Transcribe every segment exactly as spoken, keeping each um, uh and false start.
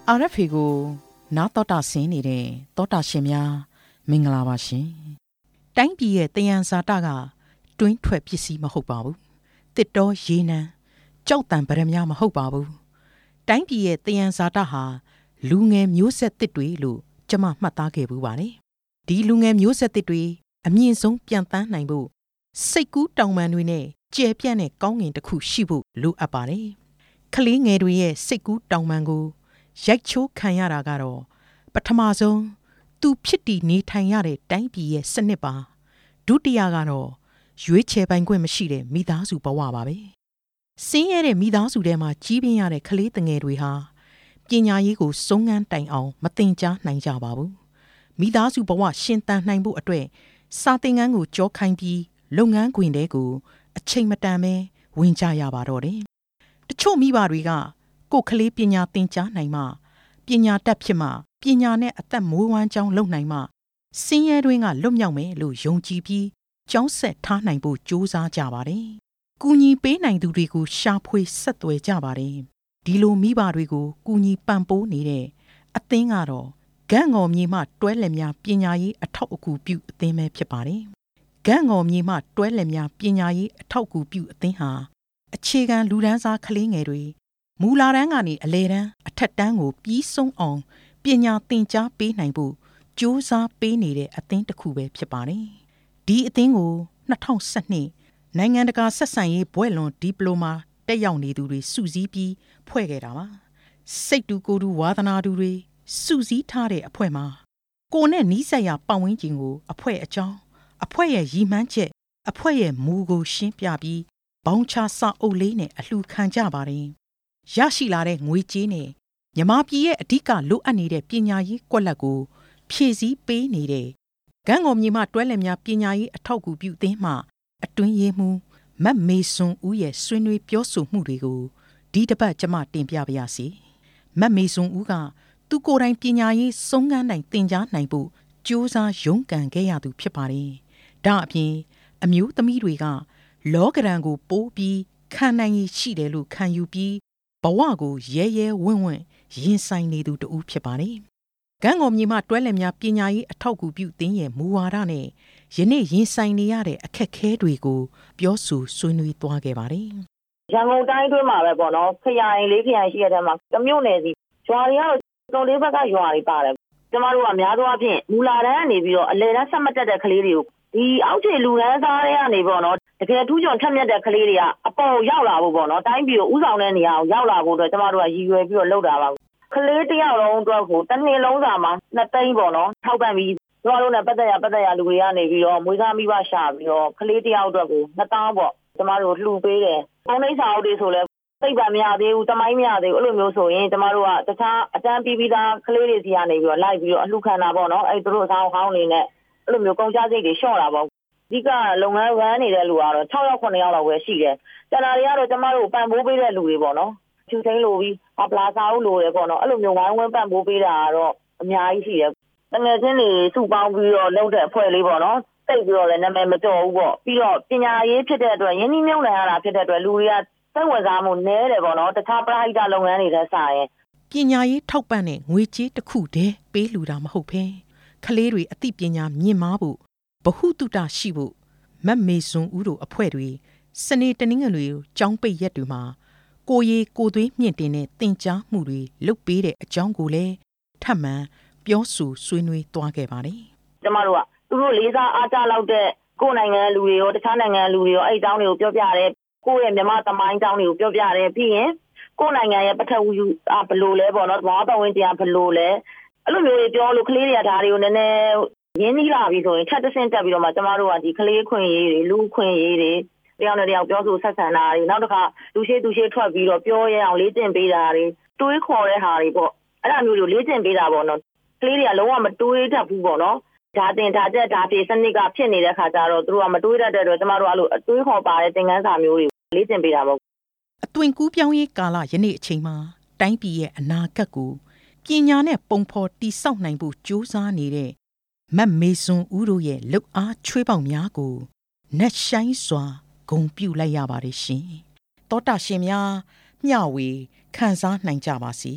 အာရဖေကိုနားတော်တာဆင်းနေတဲ့တောတာရှင်များမင်္ဂလာပါရှင်တိုင်းပြည်ရဲ့တယံဇာတကတွင်းထွက်ပစ္စည်းမဟုတ်ပါဘူးတစ်တော်ရေနံကြောက်တံပရမများမဟုတ်ပါဘူးတိုင်းပြည်ရဲ့တယံဇာတဟာလူငယ်မျိုးဆက်တစ်တွေလို့ကျွန်မမှတ်သားခဲ့ဘူးပါတယ်ဒီလူငယ်မျိုးဆက်တစ်တွေအမြင့်ဆုံးပြန်တန်းနိုင်ဖို့စိတ်ကူးတောင်ပန်တွေနဲ့ကျယ်ပြန့်တဲ့ကောင်းကင်တစ်ခုရှိဖို့လိုအပ်ပါတယ်ကလေးငယ်တွေရဲ့စိတ်ကူးတောင်ပန်ကိုရိုက်ချိုးခံရတာကတော့ပထမဆုံးသူဖြစ်တည်နေထိုင်ရတဲ့တိုင်းပြည်ရဲ့စနစ်ပါဒုတိယကတော့ရွေးချယ်ပိုင်ခွင့်မရှိတဲ့မိသားစုဘဝပါပဲဆင်းရဲတဲ့မိသားစုထဲမှာကြီးပြင်းရတဲ့ကလေးငယ်တွေဟာပညာရေးကိုစုံငန်းတိုင်အောင်မသင်ကြားနိုင်ကြပါဘူးမိသားစုဘဝရှင်သန်နိုင်ဖို့အတွက်စာသင်ခန်းကိုကြောခိုင်းပြီးလုပ်ငန်းခွင်တွေကိုအချိန်မတန်ပဲဝင်ကြရပါတော့တယ်တချို့မိဘတွေကကိုယ်ကလေးပညာသင်ကြားနိုင်မှပညာတတ်ဖြစ်မှပညာနဲ့အသက်မွေးဝမ်းကြောင်းလုပ်နိုင်မှဆင်းရဲတွင်းကလွတ်မြောက်မယ်လို့ယုံကြည်ပြီးကျောင်းဆက်ထားနိုင်ဖို့ကြိုးစားကြပါတယ်။ကူညီပေးနိုင်သူတွေကိုရှာဖွေဆက်သွယ်ကြပါတယ်။ဒီလိုမိဘတွေကိုကူညီပံ့ပိုးနေတဲ့အသင်းကတော့ဂန့်ငေါ်မြေမှတွဲလက်များပညာရေးအထောက်အကူပြုအသင်းပဲဖြစ်ပါတယ်။ဂန့်ငေါ်မြေမှတွဲလက်များပညာရေးအထောက်အကူပြုအသင်းဟာအခြေခံလူဒန်းစားကလေးငယ်တွေမူလာတန်းကနေအလယ်တန်းအထက်တန်းကိုပြီးဆုံးအောင်ပညာသင်ကြားပေးနိုင်ဖို့ကြိုးစားပေးနေတဲ့အသင်းတစ်ခုပဲဖြစ်ပါတယ်။ဒီအသင်းကို၂၀၁၂နိုင်ငံတကာဆက်ဆံရေးဘွဲ့လွန်ဒီပလိုမာတက်ရောက်နေသူတွေစုစည်းပြီးဖွဲ့ခဲ့တာပါ။စိတ်တူကိုယ်တူဝါသနာတူတွေစုစည်းထားတဲ့အဖွဲ့မှာကိုယ်နဲ့နီးစပ်ရာပတ်ဝန်းကျင်ကိုအဖွဲ့အကြောင်းအဖွဲ့ရဲ့ရည်မှန်းချက်အဖွဲ့ရဲ့မူကိုရှင်းပြပြီးဘောင်းချစာအုပ်လေးနဲ့အလှူခံကြပါတယ်။ရရှိလာတဲ့ငွေကြေးနဲ့မြန်မာပြည်ရဲ့အဓိကလိုအပ်နေတဲ့ပညာရေးကွက်လက်ကိုဖြည့်ဆည်းပေးနေတဲ့ဂန့်ငေါ်မြေမှတွဲလက်များပညာရေးအထောက်အကူပြုအသင်းမှအတွင်းရေးမှူးမတ်မေစွန်ဦးရဲ့ဆွေးနွေးပြောဆိုမှုတွေကိုဒီတစ်ပတ်ကျွန်မတင်ပြပါရစေ။မတ်မေစွန်ဦးကသူကိုယ်တိုင်ပညာရေးစုံစမ်းနိုင်သင်ကြားနိုင်ဖို့ကြိုးစားရုန်းကန်ခဲ့ရသူဖြစ်ပါတယ်။ဒါအပြင်အမျိုးသမီးတွေကလောကဓာတ်ကိုပိုးပြီးခံနိုင်ရည်ရှိတယ်လို့ခံယူပြီးဘဝကိုရဲရဲဝင့်ဝင့်ရင်ဆိုင်နေသူတဦးဖြစ်ပါတယ်။ဂန့်ငေါ်မြေမှတွဲလက်များပညာရေးအထောက်အကူပြုသင်းရဲ့မူဝါဒနဲ့ယနေ့ရင်ဆိုင်နေရတဲ့အခက်အခဲတွေကိုပြောဆိုဆွေးနွေးသွားခဲ့ပါတယ်။ရန်ကုန်တိုင်းအတွင်းမှာပဲပေါ့နော်ခရိုင်လေးခရိုင်ရှိတဲ့ထဲမှာတမျိုးနယ်စီရွာတွေကတော့တုံလေးဘက်ကရွာတွေပါတယ်။ကျမတို့ကများသောအားဖြင့်မူလာတန်းကနေပြီးတော့အလယ်တန်းဆက်မတက်တဲ့ကလေးတွေကိုဒီအောက်ခြေလူတန်းစားတွေကနေပေါ့နော်တကယ်ထူးချွန်ထက်မြက်တဲ့ကလေးတွေကအပေါ်ရောက်လာဖို့ပေါ့နော်တိုင်းပြည်ကိုဥဆောင်တဲ့နေရာကိုရောက်လာဖို့အတွက်ကျမတို့ကရည်ရွယ်ပြီးတော့လုပ်တာပါကလေးတယောက်လုံးအတွက်ကိုတစ်နှစ်လုံးစာမှာနှစ်သိန်းပေါ့နော်ထောက်ပံ့ပြီးကျမတို့နဲ့ပတ်သက်ရပတ်သက်ရလူတွေကနေပြီးတော့မွေးစားမိဘရှာပြီးတော့ကလေးတယောက်အတွက်ကိုနှစ်တောင်းပေါ့ကျမတို့လှူပေးတယ်ပုံနှိပ်စာအုပ်တွေဆိုလဲသိပ္ပံမရသေးဘူးတမိုင်းမရသေးဘူးအဲ့လိုမျိုးဆိုရင်ကျမတို့ကတခြားအတန်းပြီးပြီးသားကလေးတွေစီကနေပြီးတော့လိုက်ပြီးတော့အလှူခံတာပေါ့နော်အဲ့သူတို့အဆောင်ဟောင်းနေနဲ့အဲ့လိုမျိုးကုန်ကျစရိတ်တွေလျှော့တာပေါ့အဓိကလုပ်ငန်းဝမ်းနေတဲ့လူကတော့၆ယောက်၇ယောက်လောက်ပဲရှိတယ်။ကျန်တာတွေကတော့ကျမတို့ပံ့ပိုးပေးတဲ့လူတွေပေါ့နော်။ချူသိန်းလိုပြီးအပလာစာအုပ်လိုတယ်ပေါ့နော်။အဲ့လိုမျိုးဝိုင်းဝန်းပံ့ပိုးပေးတာကတော့အများကြီးရှိတယ်။တကယ်ချင်းတွေစုပေါင်းပြီးတော့လုပ်တဲ့အဖွဲ့လေးပေါ့နော်။တိတ်ပြီးတော့လည်းနာမည်မကျော်ဘူးပေါ့။ပြီးတော့ပညာရေးဖြစ်တဲ့အတွက်ရင်းနှီးမြှုပ်နှံရတာဖြစ်တဲ့အတွက်လူတွေကစိတ်ဝင်စားမှုနည်းတယ်ပေါ့နော်။တခြားပရဟိတလုပ်ငန်းတွေနဲ့ဆိုင်ရင်ပညာရေးထောက်ပံ့တဲ့ငွေကြေးတစ်ခုတည်းပေးလူတာမဟုတ်ဘဲကလေးတွေအသိပညာမြင့်မားဖို့ဗဟုသုတရှိဖို့မတ်မေစွန်ဦးတို့အဖွဲ့တွေစနေတနင်္ဂနွေကျောင်းပိတ်ရက်တွေမှာကိုရီကိုသွေးမြင့်တင်တဲ့သင်ကြားမှုတွေလုပ်ပေးတဲ့အကြောင်းကိုလည်းထပ်မံပြောဆိုဆွေးနွေးသွားခဲ့ပါတယ်။ကျမတို့ကသူတို့လေးစားအားကြလောက်တဲ့ကိုယ်နိုင်ငံလူတွေရောတခြားနိုင်ငံလူတွေရောအဲ့အကြောင်းတွေကိုပြောပြတယ်။ကိုယ့်ရဲ့မြန်မာသမိုင်းအကြောင်းတွေကိုပြောပြတယ်ပြီးရင်ကိုယ်နိုင်ငံရဲ့ပထဝီအဘလို့လဲပေါ့နော်။ဘာတော်ဝင်တရားဘလို့လဲအဲ့လိုမျိုးတွေပြောလို့ကလေးတွေကဒါတွေကိုနည်းနည်းရင်းနှီးလာပြီဆိုရင်ချက်တဆင့်တက်ပြီးတော့မှကျမတို့ကဒီကလေးခွင့်ရေးတွေလူခွင့်ရေးတွေတယောက်နဲ့တယောက်ပြောဆိုဆက်ဆံတာတွေနောက်တစ်ခါလူရှိသူရှိထွက်ပြီးတော့ပြောရအောင်လေ့ကျင့်ပေးတာတွေတွေးခေါ်တဲ့ဟာတွေပေါ့အဲ့ဒါမျိုးတွေလေ့ကျင့်ပေးတာပေါ့နော်ကလေးတွေကလုံးဝမတွေးတတ်ဘူးပေါ့နော်ဒါတင်ဒါကျက်ဒါပြေစနစ်ကဖြစ်နေတဲ့ခါကျတော့သူတို့ကမတွေးတတ်တဲ့အတွက်ကျမတို့အဲ့လိုအတွေးခေါ်ပါတဲ့သင်ခန်းစာမျိုးတွေလေ့ကျင့်ပေးတာပေါ့အသွင်ကူးပြောင်းရေးကာလယနေ့အချိန်မှာတိုင်းပြည်ရဲ့အနာဂတ်ကိုပညာနဲ့ပုံဖော်တည်ဆောက်နိုင်ဖို့ကြိုးစားနေတဲ့မတ်မေစွန်ဦးတို့ရဲ့လှုပ်အားချွေးပေါက်များကိုနက်ရှိုင်းစွာဂုဏ်ပြုလိုက်ရပါတယ်ရှင်။သောတာရှင်များမျှဝေခံစားနိုင်ကြပါစေ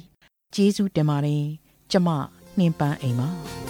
ကျေးဇူးတင်ပါတယ်ကျမနှင်းပန်းအိမ်ပါ